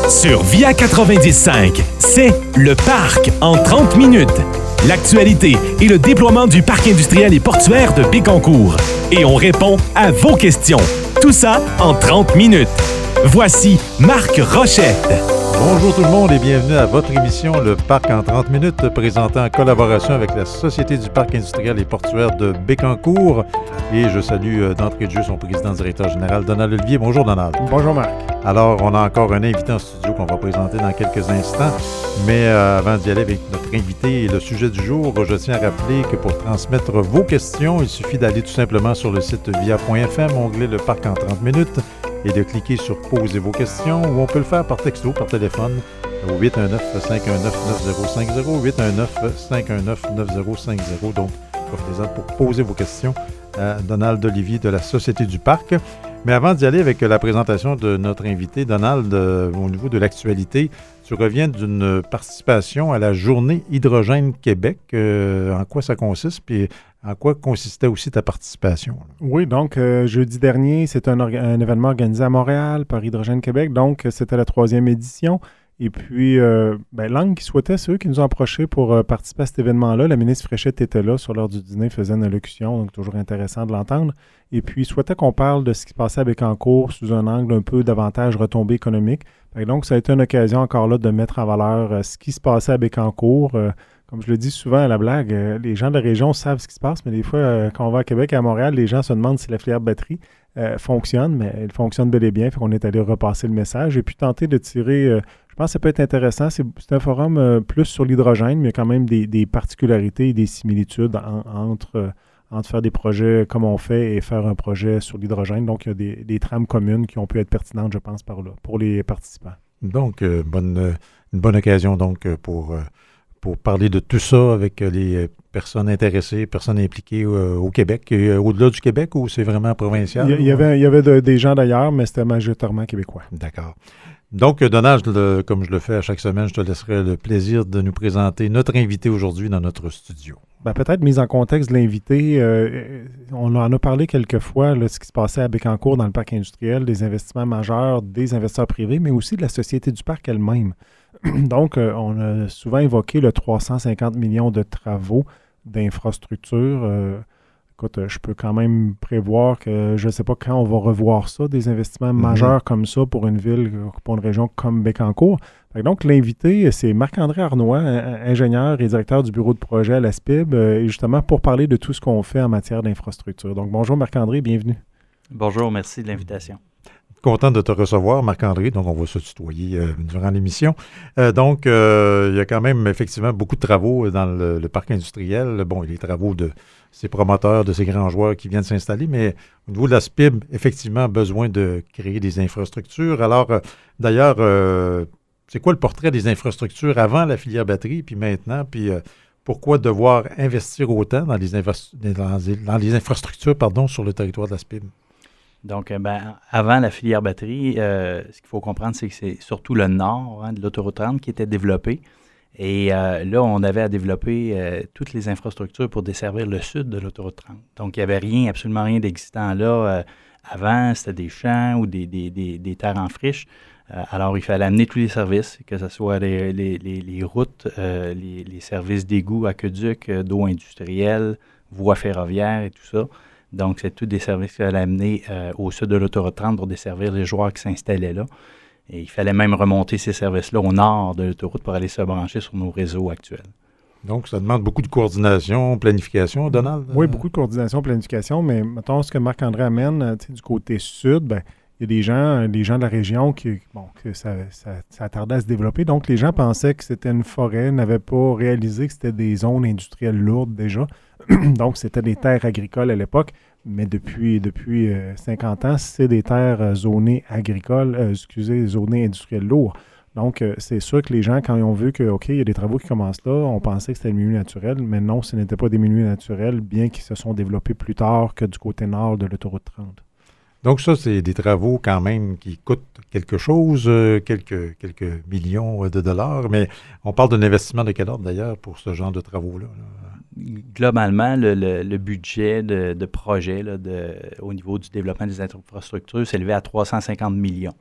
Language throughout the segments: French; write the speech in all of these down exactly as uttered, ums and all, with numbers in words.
Sur Via quatre-vingt-dix-cinq, c'est Le Parc en trente minutes. L'actualité et le déploiement du parc industriel et portuaire de Bécancour. Et on répond à vos questions. Tout ça en trente minutes. Voici Marc Rochette. Bonjour tout le monde et bienvenue à votre émission Le Parc en trente minutes, présentée en collaboration avec la Société du parc industriel et portuaire de Bécancour. Et je salue d'entrée de jeu son président-directeur général, Donald Olivier. Bonjour Donald. Bonjour Marc. Alors, on a encore un invité en studio qu'on va présenter dans quelques instants. Mais euh, avant d'y aller avec notre invité et le sujet du jour, je tiens à rappeler que pour transmettre vos questions, il suffit d'aller tout simplement sur le site via point f m, onglet Le Parc en trente minutes, et de cliquer sur « Posez vos questions » ou on peut le faire par texto, par téléphone au huit un neuf, cinq un neuf, neuf zéro cinq zéro, huit un neuf, cinq un neuf, neuf zéro cinq zéro. Donc, profitez-en pour poser vos questions à Donald Olivier de la Société du Parc. Mais avant d'y aller avec la présentation de notre invité, Donald, euh, au niveau de l'actualité, tu reviens d'une participation à la Journée Hydrogène Québec. Euh, en quoi ça consiste? Puis en quoi consistait aussi ta participation? Oui, donc euh, jeudi dernier, c'est un, orga- un événement organisé à Montréal par Hydrogène Québec. Donc, c'était la troisième édition. Et puis, euh, ben, Lang qui souhaitait, c'est eux qui nous ont approchés pour euh, participer à cet événement-là. La ministre Fréchette était là sur l'heure du dîner, faisait une allocution, donc toujours intéressant de l'entendre. Et puis, il souhaitait qu'on parle de ce qui se passait à Bécancour sous un angle un peu davantage retombées économiques. Donc, ça a été une occasion encore là de mettre en valeur euh, ce qui se passait à Bécancour. Euh, comme je le dis souvent à la blague, euh, les gens de la région savent ce qui se passe, mais des fois, euh, quand on va à Québec et à Montréal, les gens se demandent si la filière batterie euh, fonctionne, mais elle fonctionne bel et bien. Fait qu'on est allé repasser le message et puis tenter de tirer... Euh, Je pense que ça peut être intéressant. C'est, c'est un forum euh, plus sur l'hydrogène, mais il y a quand même des, des particularités et des similitudes en, entre, euh, entre faire des projets comme on fait et faire un projet sur l'hydrogène. Donc, il y a des, des trames communes qui ont pu être pertinentes, je pense, par là, pour les participants. Donc, euh, bonne, euh, une bonne occasion donc euh, pour, euh, pour parler de tout ça avec euh, les personnes intéressées, personnes impliquées euh, au Québec. Et, euh, au-delà du Québec, ou c'est vraiment provincial? Il y, il y avait, il y avait de, des gens d'ailleurs, mais c'était majoritairement québécois. D'accord. Donc, Donald, le, comme je le fais à chaque semaine, je te laisserai le plaisir de nous présenter notre invité aujourd'hui dans notre studio. Ben, peut-être mise en contexte de l'invité, euh, on en a parlé quelques fois, là, ce qui se passait à Bécancour dans le parc industriel, des investissements majeurs, des investisseurs privés, mais aussi de la Société du parc elle-même. Donc, euh, on a souvent évoqué le trois cent cinquante millions de travaux d'infrastructures. Euh, Écoute, je peux quand même prévoir que je ne sais pas quand on va revoir ça, des investissements mm-hmm. majeurs comme ça pour une ville, pour une région comme Bécancour. Donc, l'invité, c'est Marc-André Arnois, ingénieur et directeur du bureau de projet à la S P I B, et justement pour parler de tout ce qu'on fait en matière d'infrastructure. Donc, bonjour Marc-André, bienvenue. Bonjour, merci de l'invitation. Content de te recevoir, Marc-André. Donc, on va se tutoyer euh, durant l'émission. Euh, donc, euh, il y a quand même effectivement beaucoup de travaux dans le, le parc industriel. Bon, il y a les travaux de ces promoteurs, de ces grands joueurs qui viennent s'installer, mais au niveau de la S P I B, effectivement, besoin de créer des infrastructures. Alors, euh, d'ailleurs, euh, c'est quoi le portrait des infrastructures avant la filière batterie, puis maintenant, puis euh, pourquoi devoir investir autant dans les, invas- dans les, dans les infrastructures pardon, sur le territoire de la S P I B? Donc, ben, avant la filière batterie, euh, ce qu'il faut comprendre, c'est que c'est surtout le nord hein, de l'autoroute trente qui était développé. Et euh, là, on avait à développer euh, toutes les infrastructures pour desservir le sud de l'autoroute trente. Donc, il n'y avait rien, absolument rien d'existant là. Euh, avant, c'était des champs ou des, des, des, des terres en friche. Euh, alors, il fallait amener tous les services, que ce soit les, les, les, les routes, euh, les, les services d'égouts, aqueducs, euh, d'eau industrielle, voies ferroviaires et tout ça. Donc, c'est tous des services qu'il fallait amener euh, au sud de l'autoroute trente pour desservir les joueurs qui s'installaient là. Et il fallait même remonter ces services-là au nord de l'autoroute pour aller se brancher sur nos réseaux actuels. Donc, ça demande beaucoup de coordination, planification, Donald? Oui, beaucoup de coordination, planification, mais mettons ce que Marc-André amène, du côté sud, ben, il y a des gens, des gens de la région qui, bon, que ça, ça, ça tardait à se développer. Donc, les gens pensaient que c'était une forêt, n'avaient pas réalisé que c'était des zones industrielles lourdes déjà. Donc, c'était des terres agricoles à l'époque, mais depuis, depuis euh, cinquante ans, c'est des terres euh, zonées agricoles, euh, excusez, zonées industrielles lourdes. Donc, euh, c'est sûr que les gens, quand ils ont vu que, OK, il y a des travaux qui commencent là, on pensait que c'était le milieu naturel, mais non, ce n'était pas des milieux naturels, bien qu'ils se sont développés plus tard que du côté nord de l'autoroute trente. Donc ça, c'est des travaux quand même qui coûtent quelque chose, euh, quelques, quelques millions de dollars, mais on parle d'un investissement de quel ordre d'ailleurs pour ce genre de travaux-là? Là? Globalement, le, le, le budget de, de projet là, de, au niveau du développement des infrastructures s'élevait à trois cent cinquante millions.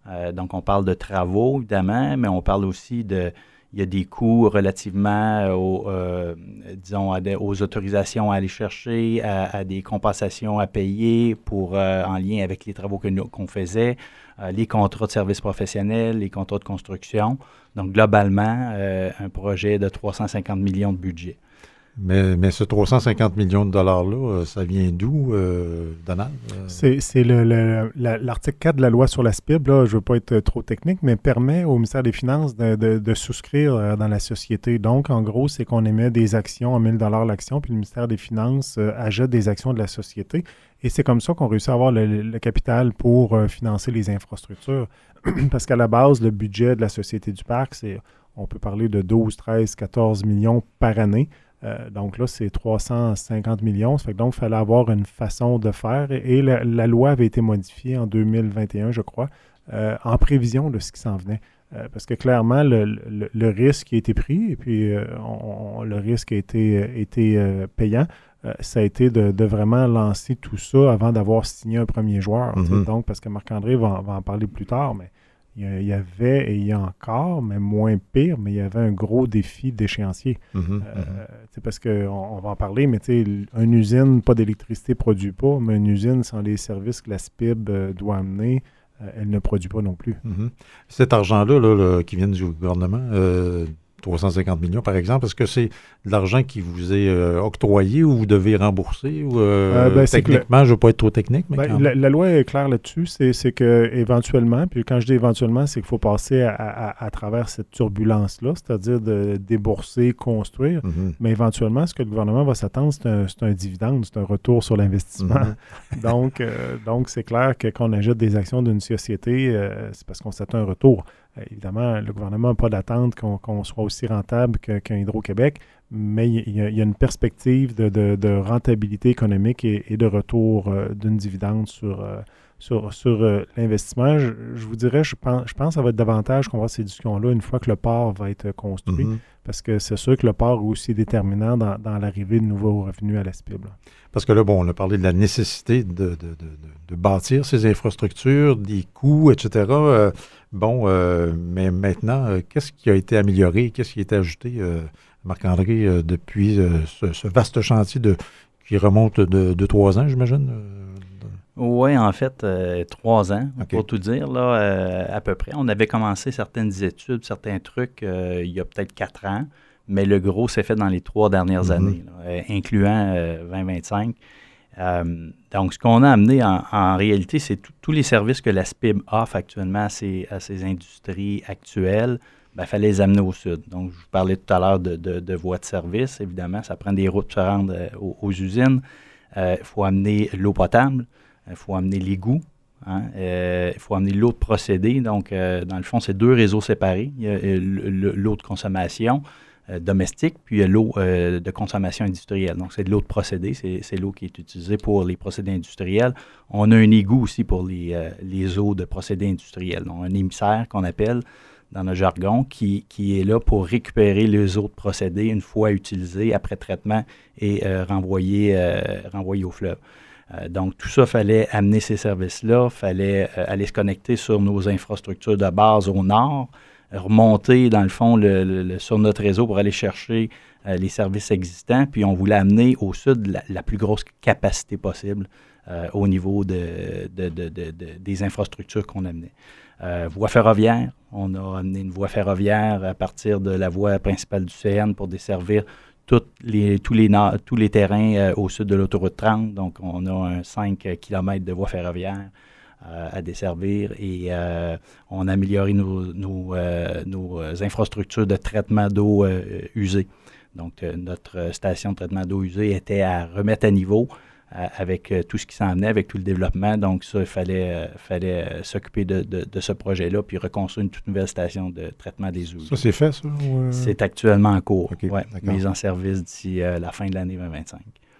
Euh, donc, on parle de travaux, évidemment, mais on parle aussi de... Il y a des coûts relativement aux, euh, disons, à des, aux autorisations à aller chercher, à, à des compensations à payer pour, euh, en lien avec les travaux que nous, qu'on faisait, euh, les contrats de services professionnels, les contrats de construction. Donc, globalement, euh, un projet de trois cent cinquante millions de budget. Mais, mais ce trois cent cinquante millions de dollars-là, ça vient d'où, euh, Donald? C'est, c'est le, le, la, l'article quatre de la loi sur la S P I B, là, je ne veux pas être trop technique, mais permet au ministère des Finances de, de, de souscrire dans la société. Donc, en gros, c'est qu'on émet des actions à mille dollars l'action, puis le ministère des Finances euh, achète des actions de la société. Et c'est comme ça qu'on réussit à avoir le, le capital pour euh, financer les infrastructures. Parce qu'à la base, le budget de la Société du Parc, c'est, on peut parler de douze, treize, quatorze millions par année. Euh, donc là, c'est trois cent cinquante millions. Ça fait que donc, il fallait avoir une façon de faire. Et, et la, la loi avait été modifiée en deux mille vingt et un, je crois, euh, en prévision de ce qui s'en venait. Euh, parce que clairement, le, le, le risque a été pris et puis euh, on, le risque a été, été euh, payant. Euh, ça a été de, de vraiment lancer tout ça avant d'avoir signé un premier joueur. Mm-hmm. Donc, parce que Marc-André va, va en parler plus tard, mais il y avait, et il y a encore, mais moins pire, mais il y avait un gros défi d'échéancier. Mm-hmm, euh, mm-hmm. Parce qu'on on va en parler, mais une usine, pas d'électricité, ne produit pas, mais une usine sans les services que la S P I B euh, doit amener, euh, elle ne produit pas non plus. Mm-hmm. Cet argent-là là, là, qui vient du gouvernement, euh, trois cent cinquante millions par exemple, est-ce que c'est de l'argent qui vous est euh, octroyé ou vous devez rembourser? Ou, euh, euh, ben, techniquement, le, je ne veux pas être trop technique, mais ben, la, la loi est claire là-dessus, c'est, c'est qu'éventuellement, puis quand je dis éventuellement, c'est qu'il faut passer à, à, à travers cette turbulence-là, c'est-à-dire de débourser, construire, mm-hmm. mais éventuellement, ce que le gouvernement va s'attendre, c'est un, c'est un dividende, c'est un retour sur l'investissement. Mm-hmm. donc, euh, donc, c'est clair que quand on achète des actions d'une société, euh, c'est parce qu'on s'attend un retour. Euh, évidemment, le gouvernement n'a pas d'attente qu'on, qu'on soit aussi rentable que, qu'un Hydro-Québec, mais il y, y a une perspective de, de, de rentabilité économique et, et de retour euh, d'une dividende sur, euh, sur, sur euh, l'investissement. Je, je vous dirais, je pense, je pense que ça va être davantage qu'on va avoir ces discussions-là une fois que le port va être construit, mm-hmm. parce que c'est sûr que le port est aussi déterminant dans, dans l'arrivée de nouveaux revenus à la S P I B. Là. Parce que là, bon, on a parlé de la nécessité de, de, de, de, de bâtir ces infrastructures, des coûts, et cetera. Euh, bon, euh, mais maintenant, euh, qu'est-ce qui a été amélioré, qu'est-ce qui a été ajouté, euh, Marc-André, euh, depuis euh, ce, ce vaste chantier de, qui remonte de, de trois ans, j'imagine? Euh, Oui, en fait, euh, trois ans, okay. pour tout dire, là, euh, à peu près. On avait commencé certaines études, certains trucs euh, il y a peut-être quatre ans, mais le gros s'est fait dans les trois dernières mm-hmm. années, là, euh, incluant euh, vingt vingt-cinq. Euh, donc, ce qu'on a amené en, en réalité, c'est tout, tous les services que la S P I B offre actuellement à ses, à ses industries actuelles. Il fallait les amener au sud. Donc, je vous parlais tout à l'heure de, de, de voies de service. Évidemment, ça prend des routes pour se rendre euh, aux, aux usines. Il euh, faut amener l'eau potable. Il faut amener l'égout. Hein? Euh, il faut amener l'eau de procédé. Donc, euh, dans le fond, c'est deux réseaux séparés. Il y a euh, l'eau de consommation euh, domestique, puis il y a l'eau euh, de consommation industrielle. Donc, c'est de l'eau de procédé. C'est, c'est l'eau qui est utilisée pour les procédés industriels. On a un égout aussi pour les, euh, les eaux de procédés industriels. Donc, un émissaire qu'on appelle dans notre jargon, qui, qui est là pour récupérer les eaux de procédés une fois utilisées après traitement et euh, renvoyer, euh, renvoyer au fleuve. Euh, donc, tout ça, il fallait amener ces services-là, il fallait euh, aller se connecter sur nos infrastructures de base au nord, remonter, dans le fond, le, le, le, sur notre réseau pour aller chercher euh, les services existants, puis on voulait amener au sud la, la plus grosse capacité possible euh, au niveau de, de, de, de, de, des infrastructures qu'on amenait. Euh, voie ferroviaire, on a amené une voie ferroviaire à partir de la voie principale du C N pour desservir toutes les, tous, les, tous les terrains euh, au sud de l'autoroute trente. Donc, on a un cinq kilomètres de voie ferroviaire euh, à desservir et euh, on a amélioré nos, nos, euh, nos infrastructures de traitement d'eau euh, usée. Donc, euh, notre station de traitement d'eau usée était à remettre à niveau avec euh, tout ce qui s'en venait, avec tout le développement. Donc, ça, il fallait, euh, fallait euh, s'occuper de, de, de ce projet-là, puis reconstruire une toute nouvelle station de traitement des eaux. Ça, c'est fait, ça? Ou euh... C'est actuellement en cours. Okay, ouais, mise en service d'ici euh, la fin de l'année vingt vingt-cinq.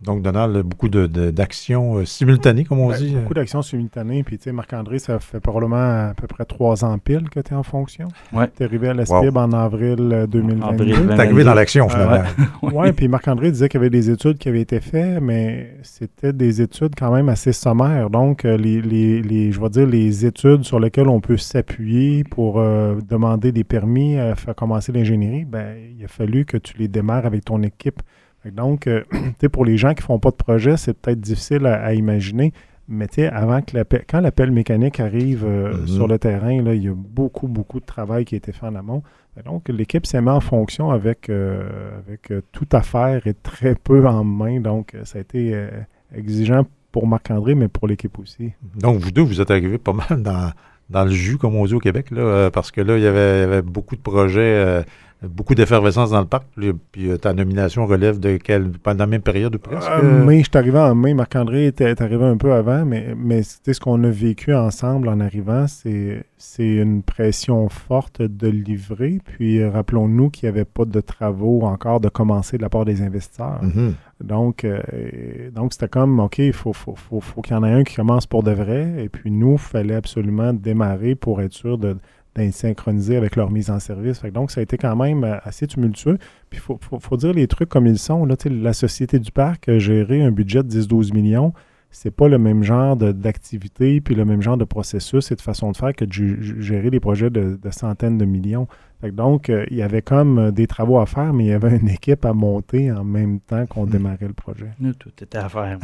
Donc, Donald, beaucoup de, de, d'actions euh, simultanées, comme on ben, dit. Beaucoup d'actions simultanées. Puis, tu sais, Marc-André, ça fait probablement à peu près trois ans pile que tu es en fonction. Oui. Tu es arrivé à la S P I B wow. en avril deux mille vingt-deux. Tu es arrivé dans l'action, finalement. Oui, ouais, puis Marc-André disait qu'il y avait des études qui avaient été faites, mais c'était des études quand même assez sommaires. Donc, les, les, les je vais dire, les études sur lesquelles on peut s'appuyer pour euh, demander des permis à faire commencer l'ingénierie, ben, il a fallu que tu les démarres avec ton équipe. Donc, euh, pour les gens qui ne font pas de projet, c'est peut-être difficile à, à imaginer, mais avant que l'appel, quand l'appel mécanique arrive euh, mm-hmm. sur le terrain, là, il y a beaucoup, beaucoup de travail qui a été fait en amont. Donc, l'équipe s'est mise en fonction avec, euh, avec euh, tout à faire et très peu en main. Donc, ça a été euh, exigeant pour Marc-André, mais pour l'équipe aussi. Donc, vous deux, vous êtes arrivés pas mal dans, dans le jus, comme on dit au Québec, là, euh, parce que là, il y avait, il y avait beaucoup de projets... Euh, beaucoup d'effervescence dans le parc, puis, puis euh, ta nomination relève de quelle, pendant la même période ou presque? Euh, mai, je suis arrivé en mai, Marc-André était, est arrivé un peu avant, mais, mais ce qu'on a vécu ensemble en arrivant, c'est, c'est une pression forte de livrer, puis euh, rappelons-nous qu'il n'y avait pas de travaux encore de commencer de la part des investisseurs. Mm-hmm. Donc, euh, donc c'était comme, OK, il faut, faut, faut, faut qu'il y en ait un qui commence pour de vrai, et puis nous, il fallait absolument démarrer pour être sûr de d'être synchronisé avec leur mise en service. Fait que donc, ça a été quand même assez tumultueux. Puis, il faut, faut, faut dire les trucs comme ils sont. Là, la Société du Parc a géré un budget de dix à douze millions. C'est pas le même genre de, d'activité puis le même genre de processus et de façon de faire que de g- gérer des projets de, de centaines de millions. Fait que donc, euh, il y avait comme des travaux à faire, mais il y avait une équipe à monter en même temps qu'on mmh. démarrait le projet. Nous, tout était à faire.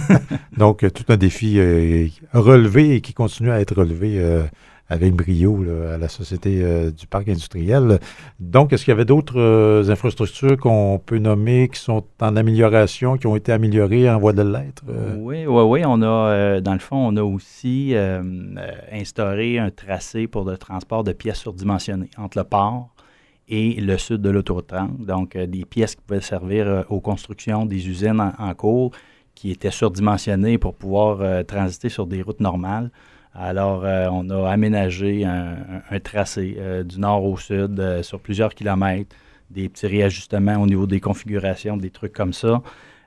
Donc, tout un défi euh, relevé et qui continue à être relevé euh, avec brio là, à la Société euh, du Parc industriel. Donc, est-ce qu'il y avait d'autres euh, infrastructures qu'on peut nommer qui sont en amélioration, qui ont été améliorées en voie de l'être? Euh? Oui, oui, oui. On a, euh, dans le fond, on a aussi euh, euh, instauré un tracé pour le transport de pièces surdimensionnées entre le port et le sud de l'autoroute trente. Donc, euh, des pièces qui pouvaient servir euh, aux constructions des usines en, en cours qui étaient surdimensionnées pour pouvoir euh, transiter sur des routes normales. Alors, euh, on a aménagé un, un, un tracé euh, du nord au sud euh, sur plusieurs kilomètres, des petits réajustements au niveau des configurations, des trucs comme ça.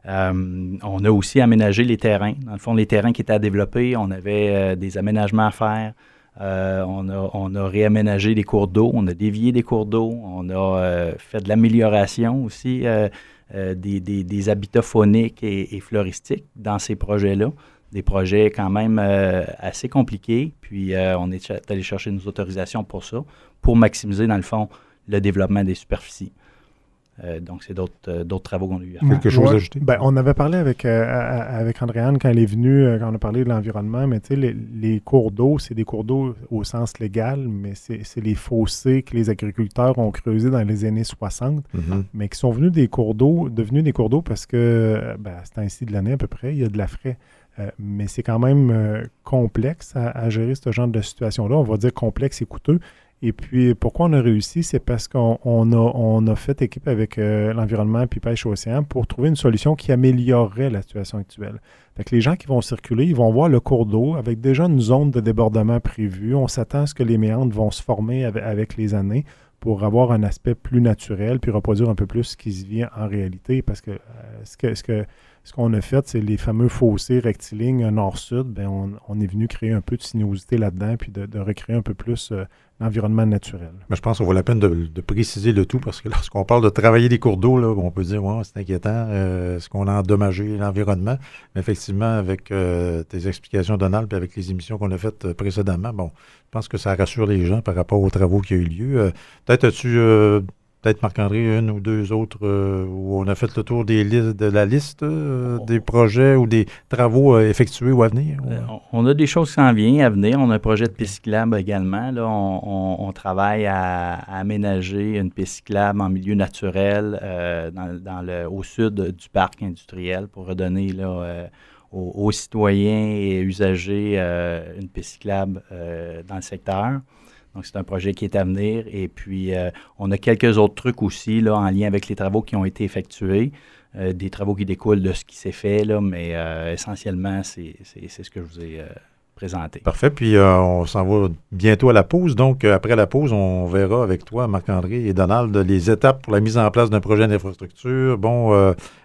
Euh, on a aussi aménagé les terrains. Dans le fond, les terrains qui étaient à développer, on avait euh, des aménagements à faire. Euh, on, a, on a réaménagé des cours d'eau, on a dévié des cours d'eau, on a euh, fait de l'amélioration aussi euh, euh, des, des, des habitats fauniques et, et floristiques dans ces projets-là. Des projets quand même euh, assez compliqués, puis euh, on est ch- allé chercher nos autorisations pour ça, pour maximiser, dans le fond, le développement des superficies. Euh, donc, c'est d'autres, euh, d'autres travaux qu'on a eu à faire. Quelque chose ouais, à ajouter? Ben, on avait parlé avec, euh, avec Andréane quand elle est venue, euh, quand on a parlé de l'environnement, mais tu sais, les, les cours d'eau, c'est des cours d'eau au sens légal, mais c'est, c'est les fossés que les agriculteurs ont creusés dans les années soixante, mm-hmm. mais qui sont venus des cours d'eau, devenus des cours d'eau parce que, ben, c'est ainsi de l'année à peu près, il y a de la fraie. Euh, mais c'est quand même euh, complexe à, à gérer ce genre de situation-là. On va dire complexe et coûteux. Et puis, pourquoi on a réussi? C'est parce qu'on on a, on a fait équipe avec euh, l'environnement puis Pêche Océan pour trouver une solution qui améliorerait la situation actuelle. Fait que les gens qui vont circuler, ils vont voir le cours d'eau avec déjà une zone de débordement prévue. On s'attend à ce que les méandres vont se former avec, avec les années pour avoir un aspect plus naturel puis reproduire un peu plus ce qui se vit en réalité. Parce que, euh, ce que, ce que Ce qu'on a fait, c'est les fameux fossés rectilignes nord-sud. Bien, on, on est venu créer un peu de sinuosité là-dedans puis de, de recréer un peu plus euh, l'environnement naturel. Mais je pense qu'on vaut la peine de, de préciser le tout parce que lorsqu'on parle de travailler des cours d'eau, là, on peut dire ouais, c'est inquiétant, euh, est-ce qu'on a endommagé l'environnement? Mais effectivement, avec euh, tes explications, Donald, et avec les émissions qu'on a faites euh, précédemment, bon, je pense que ça rassure les gens par rapport aux travaux qui ont eu lieu. Euh, peut-être as-tu... Euh, Peut-être, Marc-André, une ou deux autres euh, où on a fait le tour des listes, de la liste euh, oh. des projets ou des travaux euh, effectués ou à venir? Ou... Euh, on a des choses qui s'en viennent à venir. On a un projet de piste cyclable également. Là, on, on, on travaille à, à aménager une piste cyclable en milieu naturel euh, dans, dans le, au sud du parc industriel pour redonner là, euh, aux, aux citoyens et usagers euh, une piste cyclable euh, dans le secteur. Donc, c'est un projet qui est à venir. Et puis, euh, on a quelques autres trucs aussi là, en lien avec les travaux qui ont été effectués, euh, des travaux qui découlent de ce qui s'est fait, là, mais euh, essentiellement, c'est, c'est, c'est ce que je vous ai euh, présenté. Parfait. Puis, euh, on s'en va bientôt à la pause. Donc, euh, après la pause, on verra avec toi, Marc-André et Donald, les étapes pour la mise en place d'un projet d'infrastructure. Bon, euh,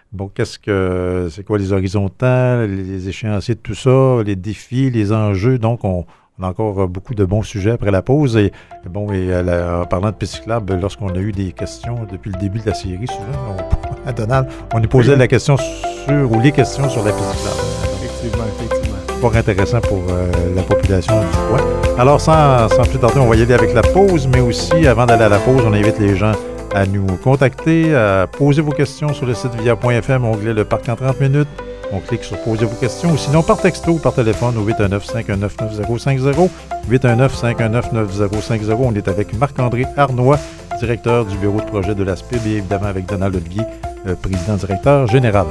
bon, qu'est-ce que c'est quoi les horizons de temps, les, les échéanciers de tout ça, les défis, les enjeux. Donc, on, on a encore beaucoup de bons sujets après la pause. Et bon, et à la, en parlant de Piste cyclable, lorsqu'on a eu des questions depuis le début de la série, souvent, on, à Donald, on nous posait la question sur, ou les questions sur la piste cyclable. Effectivement, effectivement. Fort intéressant pour euh, la population du coin. Alors, sans, sans plus tarder, on va y aller avec la pause, mais aussi, avant d'aller à la pause, on invite les gens à nous contacter, à poser vos questions sur le site via point f m, onglet Le Parc en trente minutes. On clique sur « Posez vos questions » ou sinon par texto ou par téléphone au huit un neuf, cinq un neuf, neuf zéro cinq zéro. huit un neuf, cinq un neuf, neuf zéro cinq zéro. On est avec Marc-André Arnois, directeur du bureau de projet de l'A S P I B et évidemment avec Donald Olivier, euh, président-directeur général.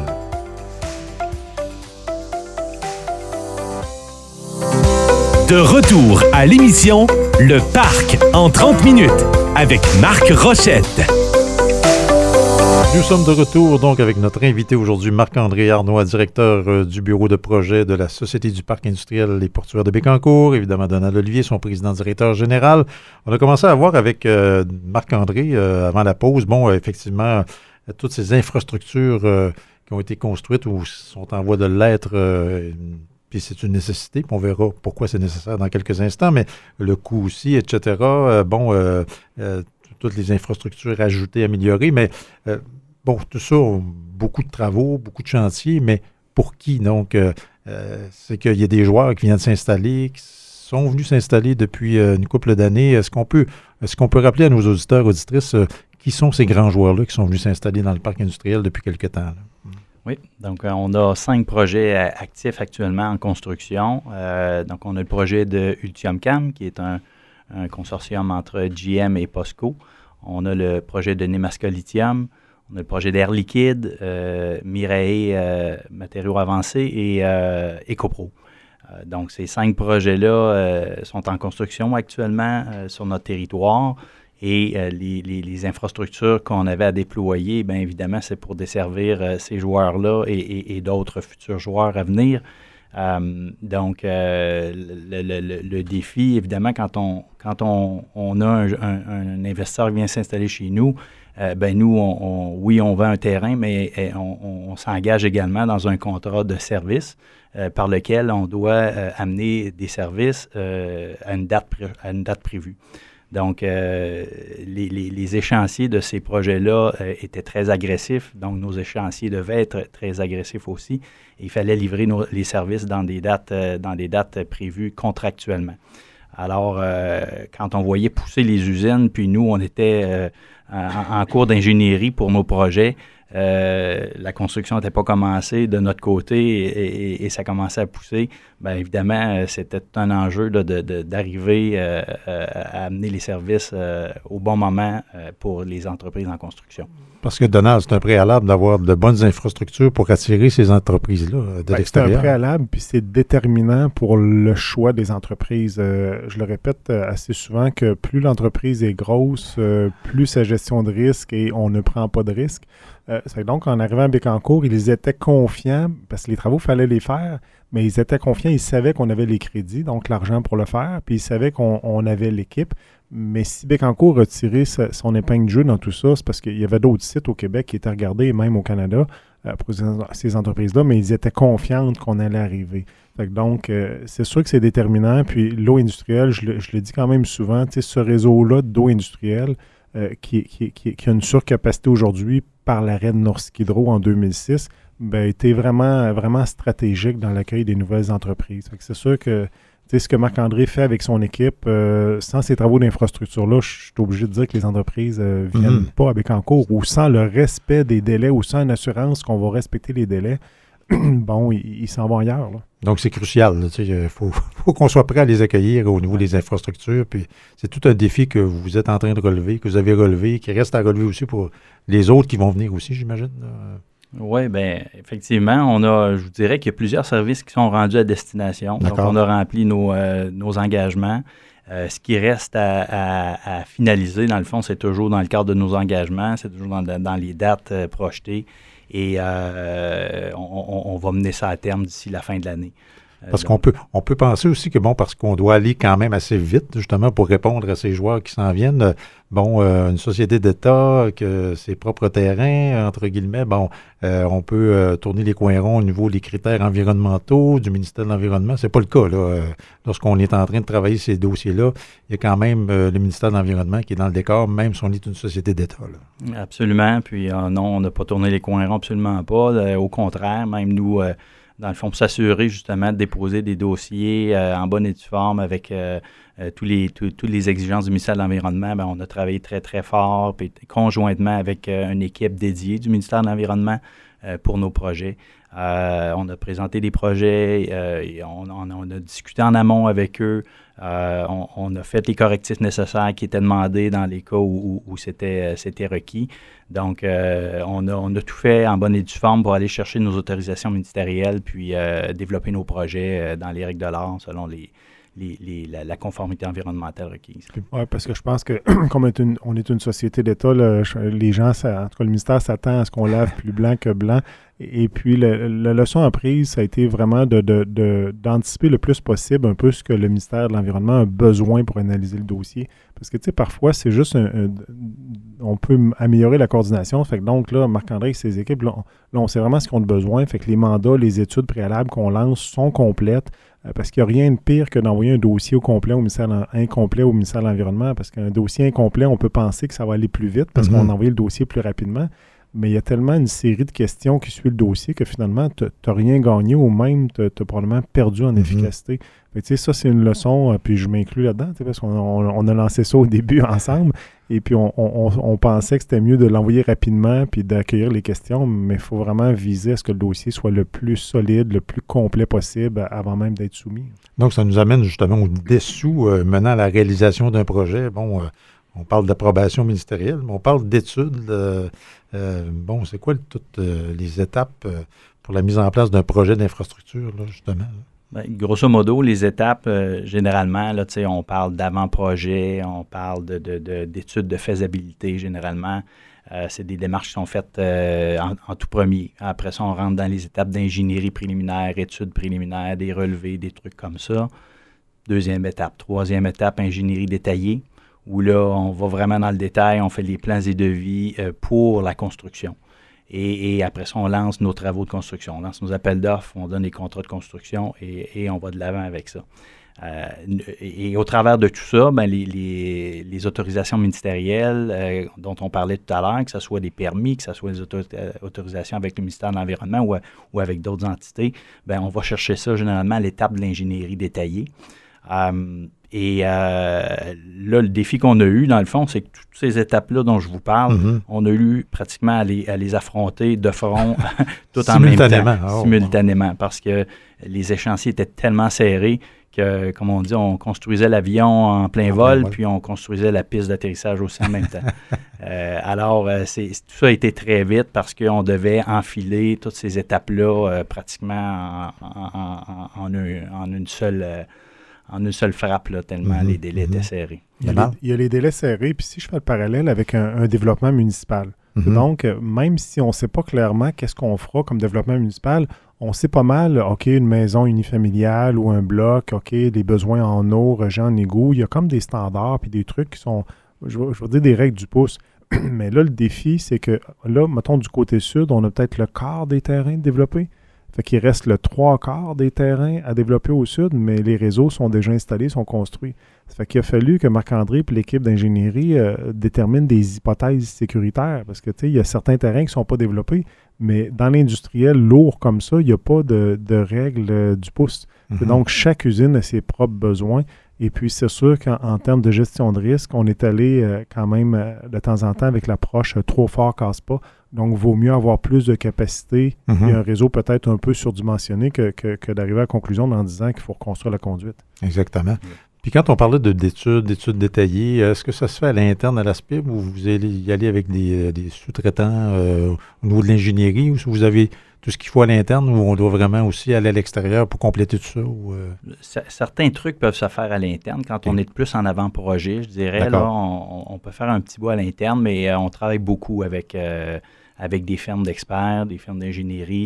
De retour à l'émission Le Parc en trente minutes avec Marc Rochette. Nous sommes de retour donc avec notre invité aujourd'hui, Marc-André Arnois, directeur euh, du bureau de projet de la Société du Parc industriel et portuaire de Bécancour. Évidemment, Donald Olivier, son président-directeur général. On a commencé à voir avec euh, Marc-André euh, avant la pause, bon, euh, effectivement, euh, toutes ces infrastructures euh, qui ont été construites ou sont en voie de l'être. Euh, Puis c'est une nécessité, puis on verra pourquoi c'est nécessaire dans quelques instants, mais le coût aussi, et cetera. Euh, bon, euh, euh, toutes les infrastructures ajoutées, améliorées, mais euh, bon, tout ça, beaucoup de travaux, beaucoup de chantiers, mais pour qui? Donc, euh, euh, c'est qu'il y a des joueurs qui viennent de s'installer, qui sont venus s'installer depuis euh, une couple d'années. Est-ce qu'on peut, est-ce qu'on peut rappeler à nos auditeurs, auditrices, euh, qui sont ces grands joueurs-là qui sont venus s'installer dans le parc industriel depuis quelque temps? Là? Oui, donc euh, on a cinq projets euh, actifs actuellement en construction. Euh, donc on a le projet de Ultium-Cam, qui est un, un consortium entre G M et POSCO. On a le projet de Nemaska Lithium, on a le projet d'Air Liquide, euh, Mirae euh, Matériaux Avancés et euh, EcoPro. Euh, donc ces cinq projets-là euh, sont en construction actuellement euh, sur notre territoire. Et euh, les, les, les infrastructures qu'on avait à déployer, bien évidemment, c'est pour desservir euh, ces joueurs-là et, et, et d'autres futurs joueurs à venir. Euh, donc, euh, le, le, le, le défi, évidemment, quand on, quand on, on a un, un, un investisseur qui vient s'installer chez nous, euh, ben nous, on, on, oui, on vend un terrain, mais on, on, on s'engage également dans un contrat de service euh, par lequel on doit euh, amener des services euh, à, une date pré- à une date prévue. Donc, euh, les, les, les échéanciers de ces projets-là euh, étaient très agressifs. Donc, nos échéanciers devaient être très agressifs aussi. Et il fallait livrer nos, les services dans des dates, euh, dans des dates prévues contractuellement. Alors, euh, quand on voyait pousser les usines, puis nous, on était euh, en, en cours d'ingénierie pour nos projets, Euh, la construction n'était pas commencée de notre côté et, et, et ça commençait à pousser, bien évidemment, c'était un enjeu là, de, de, d'arriver euh, à amener les services euh, au bon moment euh, pour les entreprises en construction. Parce que, Donald, c'est un préalable d'avoir de bonnes infrastructures pour attirer ces entreprises-là de Bien, l'extérieur. C'est un préalable, puis c'est déterminant pour le choix des entreprises. Euh, je le répète assez souvent que plus l'entreprise est grosse, euh, plus sa gestion de risque et on ne prend pas de risque. Euh, c'est donc, en arrivant à Bécancour, ils étaient confiants, parce que les travaux, il fallait les faire, mais ils étaient confiants, ils savaient qu'on avait les crédits, donc l'argent pour le faire, puis ils savaient qu'on on avait l'équipe. Mais si Bécancour a tiré sa, son épingle de jeu dans tout ça, c'est parce qu'il y avait d'autres sites au Québec qui étaient regardés, et même au Canada, euh, pour ces entreprises-là, mais ils étaient confiants qu'on allait arriver. Fait que donc, euh, c'est sûr que c'est déterminant. Puis l'eau industrielle, je le, je le dis quand même souvent, ce réseau-là d'eau industrielle euh, qui, qui, qui, qui a une surcapacité aujourd'hui par l'arrêt de Norsk Hydro en deux mille six, ben, était vraiment, vraiment stratégique dans l'accueil des nouvelles entreprises. Fait que c'est sûr que ce que Marc-André fait avec son équipe, euh, sans ces travaux d'infrastructure-là, je suis obligé de dire que les entreprises ne euh, viennent mm-hmm. pas à Bécancour, ou sans le respect des délais, ou sans une assurance qu'on va respecter les délais, bon, ils, ils s'en vont ailleurs. Là. Donc, c'est crucial. Il faut, faut qu'on soit prêt à les accueillir au niveau des infrastructures. Puis c'est tout un défi que vous êtes en train de relever, que vous avez relevé, qui reste à relever aussi pour les autres qui vont venir aussi, j'imagine. Oui, bien, effectivement, on a, je vous dirais qu'il y a plusieurs services qui sont rendus à destination. D'accord. Donc, on a rempli nos, euh, nos engagements. Euh, ce qui reste à, à, à finaliser, dans le fond, c'est toujours dans le cadre de nos engagements, c'est toujours dans, dans les dates euh, projetées. Et euh, on, on, on va mener ça à terme d'ici la fin de l'année. Parce donc, qu'on peut, on peut penser aussi que, bon, parce qu'on doit aller quand même assez vite, justement, pour répondre à ces joueurs qui s'en viennent. euh, Bon, euh, une société d'État, que ses propres terrains, entre guillemets, bon, euh, on peut euh, tourner les coins ronds au niveau des critères environnementaux du ministère de l'Environnement. C'est pas le cas, là. Euh, lorsqu'on est en train de travailler ces dossiers-là, il y a quand même euh, le ministère de l'Environnement qui est dans le décor, même si on est une société d'État, là. Absolument. Puis euh, non, on n'a pas tourné les coins ronds, absolument pas. Euh, au contraire, même nous, euh, dans le fond, pour s'assurer justement de déposer des dossiers euh, en bonne et due forme avec euh, euh, tous les, tous, toutes les exigences du ministère de l'Environnement, bien, on a travaillé très, très fort, puis conjointement avec euh, une équipe dédiée du ministère de l'Environnement euh, pour nos projets. Euh, on a présenté des projets, euh, et on, on, on a discuté en amont avec eux. Euh, on, on a fait les correctifs nécessaires qui étaient demandés dans les cas où, où, où c'était, c'était requis. Donc, euh, on, a, on a tout fait en bonne et due forme pour aller chercher nos autorisations ministérielles puis euh, développer nos projets euh, dans les règles de l'art selon les, les, les, la, la conformité environnementale requise. Oui, parce que je pense que comme on est une, on est une société d'État, là, les gens, ça, en tout cas le ministère s'attend à ce qu'on lave plus blanc que blanc. Et, et puis le, la leçon apprise, ça a été vraiment de, de, de, d'anticiper le plus possible un peu ce que le ministère de l'Environnement a besoin pour analyser le dossier. Parce que, tu sais, parfois, c'est juste un, un, on peut améliorer la coordination. Fait que donc, là, Marc-André et ses équipes, là, on, là, on sait vraiment ce qu'on a besoin. Fait que les mandats, les études préalables qu'on lance sont complètes. Euh, parce qu'il n'y a rien de pire que d'envoyer un dossier au complet au ministère incomplet au ministère de l'Environnement. Parce qu'un dossier incomplet, on peut penser que ça va aller plus vite parce mm-hmm. qu'on a envoyé le dossier plus rapidement. Mais il y a tellement une série de questions qui suivent le dossier que finalement, tu n'as rien gagné ou même tu as probablement perdu en mm-hmm. efficacité. Fait que, ça, c'est une leçon, euh, puis je m'inclus là-dedans, parce qu'on on, on a lancé ça au début ensemble, et puis on, on, on pensait que c'était mieux de l'envoyer rapidement puis d'accueillir les questions, mais il faut vraiment viser à ce que le dossier soit le plus solide, le plus complet possible avant même d'être soumis. Donc, ça nous amène justement au dessous euh, menant à la réalisation d'un projet. Bon, euh, on parle d'approbation ministérielle, mais on parle d'études. Euh, euh, bon, c'est quoi toutes euh, les étapes euh, pour la mise en place d'un projet d'infrastructure, là, justement? Là? Bien, grosso modo, les étapes, euh, généralement, là, on parle d'avant-projet, on parle de, de, de, d'études de faisabilité, généralement. Euh, c'est des démarches qui sont faites euh, en, en tout premier. Après ça, on rentre dans les étapes d'ingénierie préliminaire, études préliminaires, des relevés, des trucs comme ça. Deuxième étape. Troisième étape, ingénierie détaillée, où là, on va vraiment dans le détail, on fait les plans et devis euh, pour la construction. Et, et après ça, on lance nos travaux de construction. On lance nos appels d'offres, on donne des contrats de construction et, et on va de l'avant avec ça. Euh, et, et au travers de tout ça, ben, les, les, les autorisations ministérielles euh, dont on parlait tout à l'heure, que ce soit des permis, que ce soit des autor- autorisations avec le ministère de l'Environnement ou, ou avec d'autres entités, ben, on va chercher ça généralement à l'étape de l'ingénierie détaillée. Euh, et euh, là, le défi qu'on a eu, dans le fond, c'est que toutes ces étapes-là dont je vous parle, mm-hmm. on a eu pratiquement à les, à les affronter de front tout en même temps, oh, simultanément, oh. parce que les échéanciers étaient tellement serrés que, comme on dit, on construisait l'avion en plein ah, vol, ben, puis on construisait la piste d'atterrissage aussi en même temps. euh, alors, euh, c'est, tout ça a été très vite parce qu'on devait enfiler toutes ces étapes-là euh, pratiquement en, en, en, en, une, en une seule... Euh, en une seule frappe, là, tellement mm-hmm, les délais mm-hmm. étaient serrés. Il y, a les, il y a les délais serrés, puis si je fais le parallèle avec un, un développement municipal, mm-hmm. donc, même si on ne sait pas clairement qu'est-ce qu'on fera comme développement municipal, on sait pas mal, OK, une maison unifamiliale ou un bloc, OK, des besoins en eau, rejet en égout, il y a comme des standards puis des trucs qui sont, je veux, je veux dire, des règles du pouce. Mais là, le défi, c'est que, là, mettons, du côté sud, on a peut-être le quart des terrains développés. Fait qu'il reste le trois quarts des terrains à développer au sud, mais les réseaux sont déjà installés, sont construits. Ça fait qu'il a fallu que Marc-André et l'équipe d'ingénierie euh, déterminent des hypothèses sécuritaires, parce que, tu sais, il y a certains terrains qui ne sont pas développés, mais dans l'industriel lourd comme ça, il n'y a pas de, de règle euh, du pouce. Mm-hmm. Donc, chaque usine a ses propres besoins. Et puis, c'est sûr qu'en termes de gestion de risque, on est allé euh, quand même euh, de temps en temps avec l'approche euh, trop fort casse pas. Donc, il vaut mieux avoir plus de capacité mm-hmm. et un réseau peut-être un peu surdimensionné que, que, que d'arriver à la conclusion en disant qu'il faut reconstruire la conduite. Exactement. Puis quand on parlait de, d'études, d'études détaillées, est-ce que ça se fait à l'interne à l'A S P I B ou vous allez y aller avec des, des sous-traitants euh, au niveau de l'ingénierie ou si vous avez tout ce qu'il faut à l'interne ou on doit vraiment aussi aller à l'extérieur pour compléter tout ça? Ou, euh... Certains trucs peuvent se faire à l'interne. Quand on est plus en avant-projet, je dirais, là, on, on peut faire un petit bout à l'interne, mais euh, on travaille beaucoup avec, euh, avec des firmes d'experts, des firmes d'ingénierie.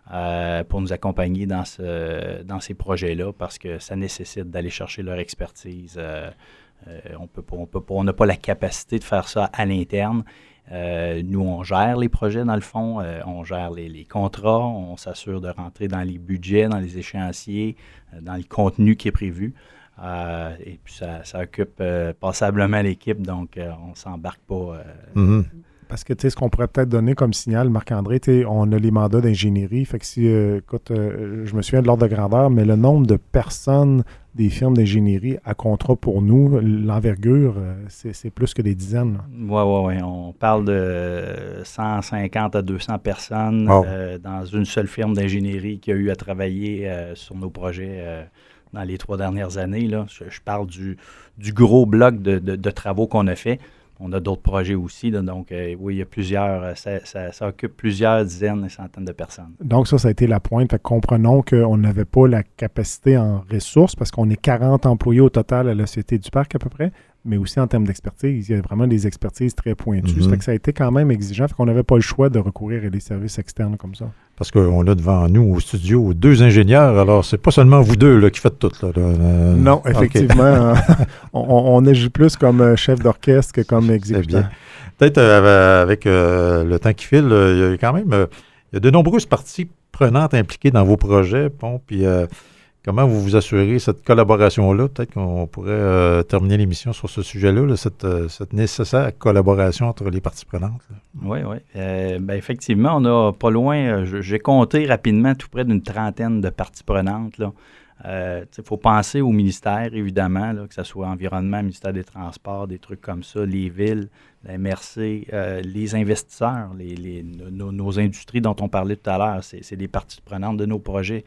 euh, pour nous accompagner dans, ce, dans ces projets-là parce que ça nécessite d'aller chercher leur expertise. Euh, euh, on peut pas, on peut pas, on n'a pas la capacité de faire ça à l'interne. Euh, nous, on gère les projets dans le fond, euh, on gère les, les contrats, on s'assure de rentrer dans les budgets, dans les échéanciers, euh, dans le contenu qui est prévu. Euh, et puis, ça, ça occupe euh, passablement l'équipe, donc euh, on ne s'embarque pas. Euh, mm-hmm. Parce que, tu sais, ce qu'on pourrait peut-être donner comme signal, Marc-André, tu sais, on a les mandats d'ingénierie. Fait que si, euh, écoute, euh, je me souviens de l'ordre de grandeur, mais le nombre de personnes des firmes d'ingénierie à contrat pour nous, l'envergure, euh, c'est, c'est plus que des dizaines. Oui, oui, oui. On parle de cent cinquante à deux cents personnes wow. euh, dans une seule firme d'ingénierie qui a eu à travailler euh, sur nos projets euh, dans les trois dernières années. Là. Je, je parle du, du gros bloc de, de, de travaux qu'on a fait. On a d'autres projets aussi, là, donc euh, oui, il y a plusieurs, ça, ça, ça occupe plusieurs dizaines et centaines de personnes. Donc ça, ça a été la pointe. Fait que comprenons qu'on n'avait pas la capacité en ressources parce qu'on est quarante employés au total à la Société du Parc à peu près, mais aussi en termes d'expertise. Il y a vraiment des expertises très pointues. Mm-hmm. Ça fait que ça a été quand même exigeant, fait qu'on n'avait pas le choix de recourir à des services externes comme ça. Parce qu'on a devant nous au studio deux ingénieurs, alors c'est pas seulement vous deux là, qui faites tout. Là, là. Euh, non, effectivement, okay. on, on agit plus comme chef d'orchestre que comme exécutant. Peut-être euh, avec euh, le temps qui file, euh, il y a quand même euh, il y a de nombreuses parties prenantes impliquées dans vos projets. Bon, puis euh, comment vous vous assurez cette collaboration-là? Peut-être qu'on pourrait euh, terminer l'émission sur ce sujet-là, là, cette, euh, cette nécessaire collaboration entre les parties prenantes. Là. Oui, oui. Euh, ben effectivement, on a pas loin, j'ai compté rapidement tout près d'une trentaine de parties prenantes. Il euh, faut penser au ministère, évidemment, là, que ce soit environnement, ministère des Transports, des trucs comme ça, les villes, la M R C, euh, les investisseurs, les, les, nos, nos industries dont on parlait tout à l'heure, c'est, c'est des parties prenantes de nos projets.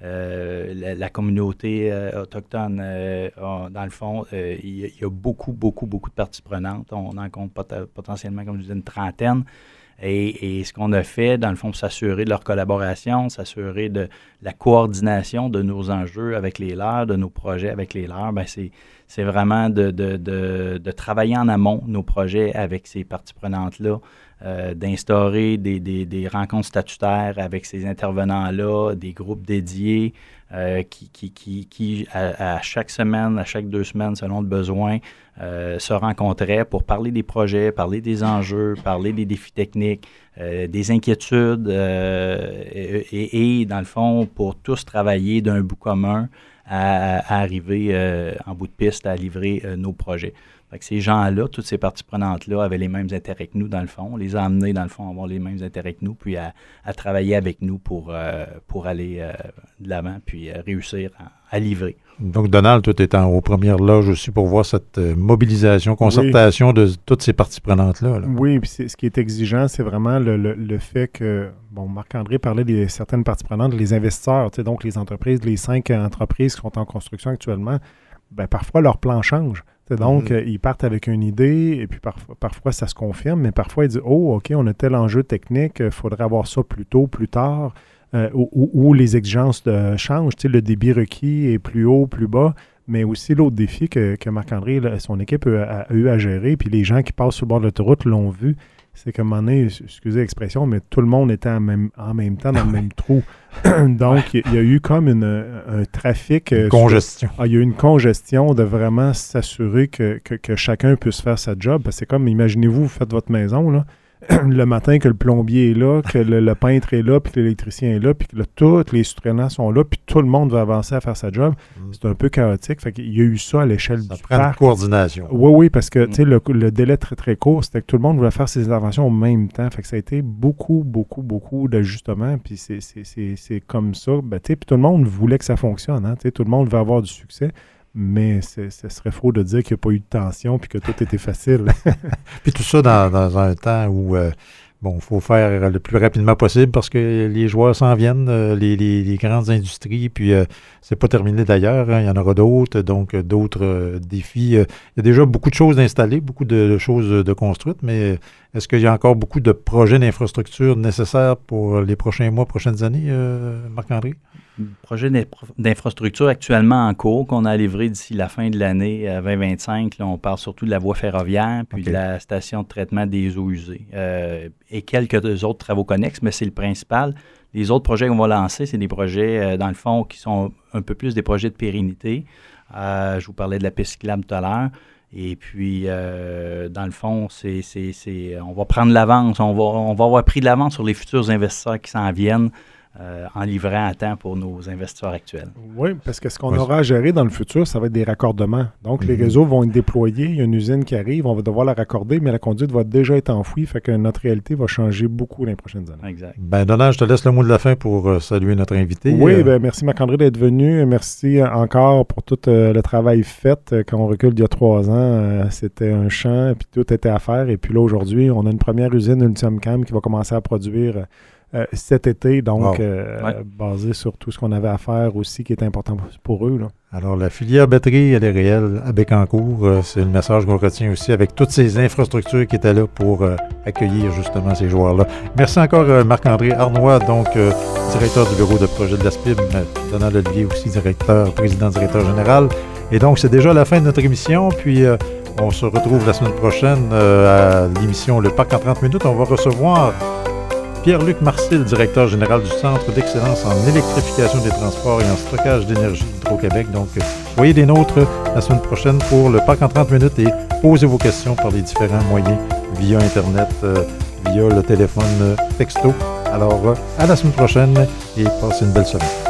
Euh, la, la communauté euh, autochtone, euh, on, dans le fond, euh, il, y a, il y a beaucoup, beaucoup, beaucoup de parties prenantes. On en compte pot- potentiellement, comme je disais, une trentaine. Et, et ce qu'on a fait, dans le fond, c'est s'assurer de leur collaboration, s'assurer de la coordination de nos enjeux avec les leurs, de nos projets avec les leurs, bien, c'est, c'est vraiment de, de, de, de travailler en amont nos projets avec ces parties prenantes-là, euh, d'instaurer des, des, des rencontres statutaires avec ces intervenants-là, des groupes dédiés euh, qui, qui, qui, qui à, à chaque semaine, à chaque deux semaines, selon le besoin, euh, se rencontraient pour parler des projets, parler des enjeux, parler des défis techniques, euh, des inquiétudes euh, et, et, et, dans le fond, pour tous travailler d'un bout commun à, à arriver euh, en bout de piste à livrer euh, nos projets. Fait que ces gens-là, toutes ces parties prenantes-là avaient les mêmes intérêts que nous, dans le fond. On les a amenés, dans le fond, à avoir les mêmes intérêts que nous, puis à, à travailler avec nous pour, euh, pour aller euh, de l'avant, puis euh, réussir à, à livrer. Donc, Donald, toi, tu es aux premières loges aussi pour voir cette euh, mobilisation, concertation oui. de toutes ces parties prenantes-là. Là. Oui, puis c'est, ce qui est exigeant, c'est vraiment le, le, le fait que, bon, Marc-André parlait de certaines parties prenantes, les investisseurs, tu sais, donc les entreprises, les cinq entreprises qui sont en construction actuellement, bien, parfois leur plan change. Donc, mmh. euh, ils partent avec une idée et puis parfois, parfois ça se confirme, mais parfois ils disent « Oh, OK, on a tel enjeu technique, il faudrait avoir ça plus tôt, plus tard. Euh, » ou, ou les exigences de, changent, tu sais, le débit requis est plus haut, plus bas, mais aussi l'autre défi que, que Marc-André, là, son équipe a, a eu à gérer, puis les gens qui passent sur le bord de l'autoroute l'ont vu, c'est qu'à un moment donné, excusez l'expression, mais tout le monde était en même, en même temps dans le même trou. Donc, il y, y a eu comme une, un trafic... Une congestion. Sur, ah, il y a eu une congestion de vraiment s'assurer que, que, que chacun puisse faire sa job. Parce que c'est comme, imaginez-vous, vous faites votre maison, là, le matin que le plombier est là, que le, le peintre est là, puis que l'électricien est là, puis que là, tous les sous-traitants sont là, puis tout le monde va avancer à faire sa job. Mm. C'est un peu chaotique. Fait qu'il y a eu ça à l'échelle ça du prend parc. Une coordination. Oui, oui, parce que mm. le, le délai très, très court, c'était que tout le monde voulait faire ses interventions au même temps. Fait que ça a été beaucoup, beaucoup, beaucoup d'ajustements, puis c'est, c'est, c'est, c'est comme ça. Ben, puis tout le monde voulait que ça fonctionne. Hein, tout le monde veut avoir du succès. Mais ce serait faux de dire qu'il n'y a pas eu de tension puis que tout était facile. Puis tout ça dans, dans un temps où, euh, bon, il faut faire le plus rapidement possible parce que les joueurs s'en viennent, euh, les, les, les grandes industries, puis euh, c'est pas terminé d'ailleurs, hein, il y en aura d'autres, donc euh, d'autres euh, défis. Euh, il y a déjà beaucoup de choses installées, beaucoup de, de choses de construites, mais est-ce qu'il y a encore beaucoup de projets d'infrastructure nécessaires pour les prochains mois, prochaines années, euh, Marc-André? Projet d'infrastructure actuellement en cours qu'on a livré d'ici la fin de l'année vingt vingt-cinq. Là, on parle surtout de la voie ferroviaire puis okay. de la station de traitement des eaux usées euh, et quelques autres travaux connexes, mais c'est le principal. Les autres projets qu'on va lancer, c'est des projets, euh, dans le fond, qui sont un peu plus des projets de pérennité. Euh, je vous parlais de la piste cyclable tout à l'heure. Et puis, euh, dans le fond, c'est, c'est, c'est, on va prendre l'avance, on va, on va avoir pris de l'avance sur les futurs investisseurs qui s'en viennent euh, en livrant à temps pour nos investisseurs actuels. Oui, parce que ce qu'on Oui. aura à gérer dans le futur, ça va être des raccordements. Donc, Mm-hmm. les réseaux vont être déployés, il y a une usine qui arrive, on va devoir la raccorder, mais la conduite va déjà être enfouie, fait que notre réalité va changer beaucoup dans les prochaines années. Exact. Ben, Donald, je te laisse le mot de la fin pour euh, saluer notre invité. Oui, Euh, ben, merci Marc-André d'être venu. Merci encore pour tout euh, le travail fait. Euh, Quand on recule il y a trois ans, euh, c'était un champ, puis tout était à faire. Et puis là, aujourd'hui, on a une première usine Ultium-Cam qui va commencer à produire euh, cet été, donc Wow. euh, Ouais. basé sur tout ce qu'on avait à faire aussi qui est important pour eux. Là. Alors, la filière batterie, elle est réelle à Bécancour. Euh, c'est le message qu'on retient aussi avec toutes ces infrastructures qui étaient là pour euh, accueillir justement ces joueurs-là. Merci encore, euh, Marc-André Arnois, donc euh, directeur du bureau de projet de l'ASPIB, mais Donald Olivier aussi, directeur, président-directeur général. Et donc, c'est déjà la fin de notre émission. Puis, euh, on se retrouve la semaine prochaine euh, à l'émission Le Parc en trente minutes. On va recevoir Pierre-Luc Marcil, directeur général du Centre d'excellence en électrification des transports et en stockage d'énergie d'Hydro-Québec. Donc, euh, soyez des nôtres la semaine prochaine pour le Parc en trente minutes et posez vos questions par les différents moyens via Internet, euh, via le téléphone euh, texto. Alors, euh, à la semaine prochaine et passez une belle semaine.